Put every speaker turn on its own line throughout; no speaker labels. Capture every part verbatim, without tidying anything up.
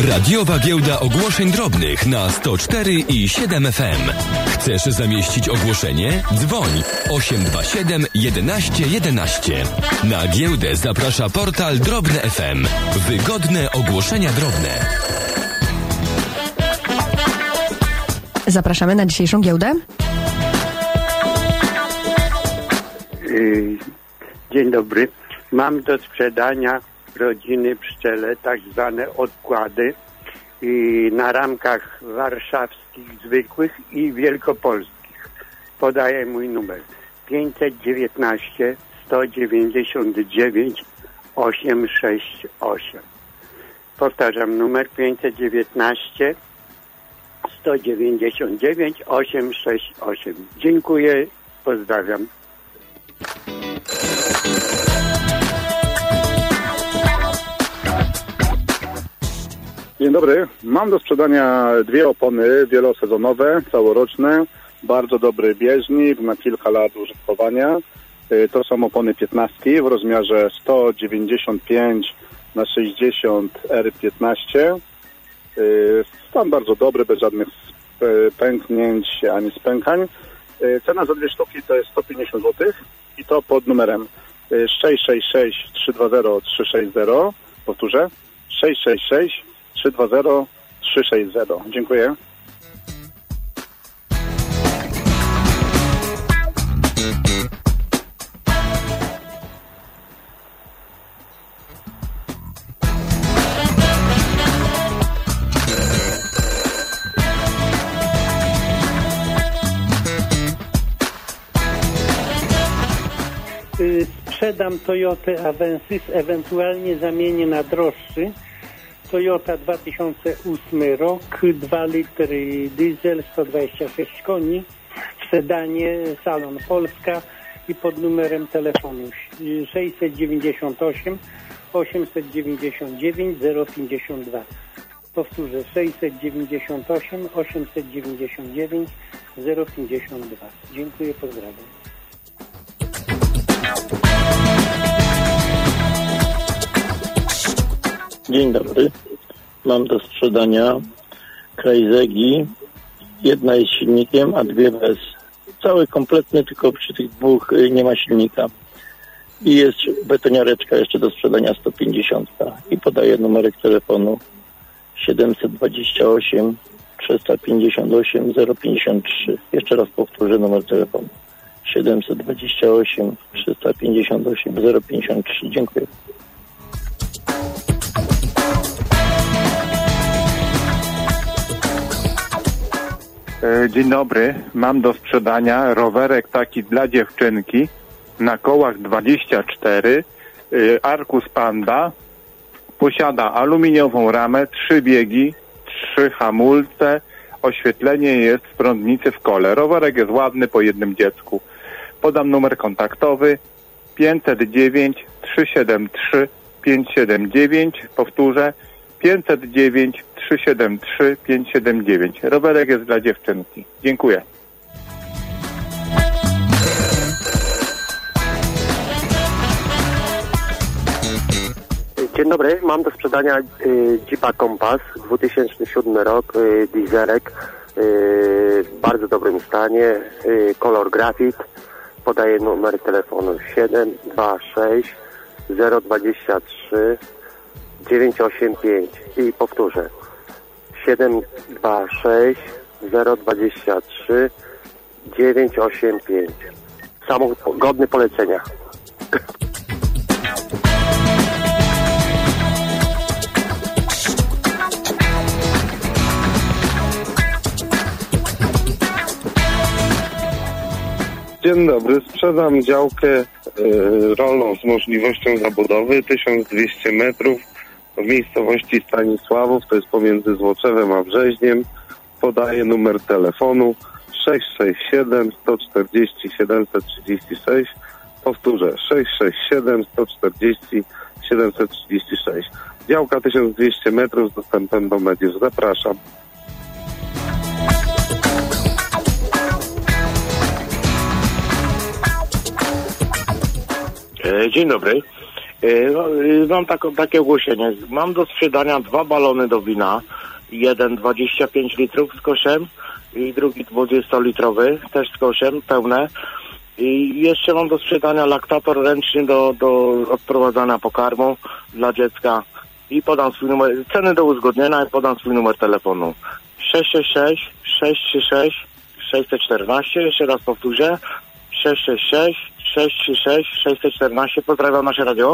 Radiowa Giełda Ogłoszeń Drobnych na sto cztery i siedem F M. Chcesz zamieścić ogłoszenie? Dzwoń osiem dwa siedem jedenaście jedenaście. Na giełdę zaprasza portal Drobne F M. Wygodne ogłoszenia drobne.
Zapraszamy na dzisiejszą giełdę.
Dzień dobry. Mam do sprzedania rodziny pszczele, tak zwane odkłady na ramkach warszawskich zwykłych i wielkopolskich. Podaję mój numer pięćset dziewiętnaście sto dziewięćdziesiąt dziewięć osiemset sześćdziesiąt osiem. Powtarzam, numer pięćset dziewiętnaście sto dziewięćdziesiąt dziewięć osiemset sześćdziesiąt osiem. Dziękuję, pozdrawiam.
Dzień dobry. Mam do sprzedania dwie opony wielosezonowe, całoroczne. Bardzo dobry bieżnik na kilka lat użytkowania. To są opony piętnastki w rozmiarze sto dziewięćdziesiąt pięć na sześćdziesiąt R piętnaście. Stan bardzo dobry, bez żadnych pęknięć ani spękań. Cena za dwie sztuki to jest sto pięćdziesiąt złotych i to pod numerem sześć sześć sześć trzy dwa zero trzy sześć zero. Powtórzę, sześć sześć sześć trzy dwa zero trzy sześć zero. Dziękuję.
Sprzedam Toyotę Avensis, ewentualnie zamienię na droższy. Toyota dwa tysiące ósmy rok, dwa litry diesel, sto dwadzieścia sześć koni, w sedanie, salon Polska i pod numerem telefonu sześćset dziewięćdziesiąt osiem osiemset dziewięćdziesiąt dziewięć zero pięćdziesiąt dwa. Powtórzę, sześćset dziewięćdziesiąt osiem osiemset dziewięćdziesiąt dziewięć zero pięćdziesiąt dwa. Dziękuję, pozdrawiam.
Dzień dobry. Mam do sprzedania Krajzegi. Jedna jest silnikiem, a dwie bez. Cały kompletny, tylko przy tych dwóch nie ma silnika. I jest betoniareczka jeszcze do sprzedania sto pięćdziesiąt. I podaję numerek telefonu siedemset dwadzieścia osiem trzysta pięćdziesiąt osiem zero pięćdziesiąt trzy. Jeszcze raz powtórzę numer telefonu. siedemset dwadzieścia osiem trzysta pięćdziesiąt osiem zero pięćdziesiąt trzy. Dziękuję.
Dzień dobry. Mam do sprzedania rowerek taki dla dziewczynki na kołach dwadzieścia cztery, Arcus Panda. Posiada aluminiową ramę, trzy biegi, trzy hamulce. Oświetlenie jest w prądnicy w kole. Rowerek jest ładny po jednym dziecku. Podam numer kontaktowy pięćset dziewięć trzysta siedemdziesiąt trzy pięćset siedemdziesiąt dziewięć. Powtórzę, pięćset dziewięć trzysta siedemdziesiąt trzy pięćset siedemdziesiąt dziewięć. Rowerek jest dla dziewczynki. Dziękuję.
Dzień dobry, mam do sprzedania y, Jeepa Compass, dwa tysiące siódmy rok, y, dieselek, y, w bardzo dobrym stanie, y, kolor grafit. Podaję numer telefonu siedem dwa sześć zero dwadzieścia trzy dziewięć osiem pięć i powtórzę siedem dwa sześć zero dwadzieścia trzy dziewięć osiem pięć. Samochód godny polecenia.
Dzień dobry, sprzedam działkę y, rolną z możliwością zabudowy tysiąc dwieście metrów w miejscowości Stanisławów, to jest pomiędzy Złoczewem a Brzeźniem. Podaję numer telefonu sześć sześć siedem sto czterdzieści siedemset trzydzieści sześć. Powtórzę, sześć sześć siedem sto czterdzieści siedemset trzydzieści sześć. Działka tysiąc dwieście metrów z dostępem do mediów. Zapraszam.
Dzień dobry.
Yy, mam taką, takie ogłoszenie. Mam do sprzedania dwa balony do wina. Jeden dwadzieścia pięć litrów z koszem i drugi dwudziestolitrowy, też z koszem, pełne. I jeszcze mam do sprzedania laktator ręczny do, do odprowadzania pokarmu dla dziecka. I podam swój numer, ceny do uzgodnienia i podam swój numer telefonu. sześć sześć sześć, sześć trzy sześć, sześć jeden cztery. Jeszcze raz powtórzę. sześć sześć sześć, sześć trzy sześć, sześć jeden cztery. Pozdrawiam nasze radio.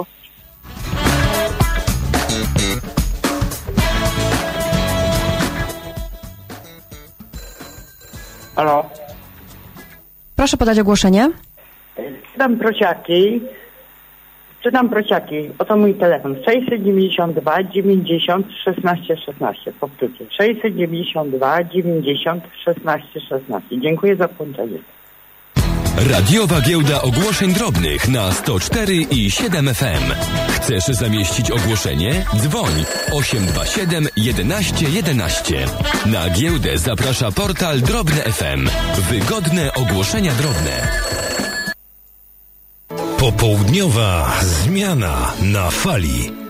Halo.
Proszę podać ogłoszenie.
Sprzedam prosiaki. Sprzedam prosiaki. Oto mój telefon. sześćset dziewięćdziesiąt dwa dziewięćdziesiąt szesnaście szesnaście. Powtórzę. sześćset dziewięćdziesiąt dwa dziewięćdziesiąt szesnaście szesnaście. Dziękuję za połączenie.
Radiowa Giełda Ogłoszeń Drobnych na sto cztery i siedem F M. Chcesz zamieścić ogłoszenie? Dzwoń osiem dwa siedem jedenaście jedenaście. Na giełdę zaprasza portal Drobne F M. Wygodne ogłoszenia drobne.
Popołudniowa zmiana na fali.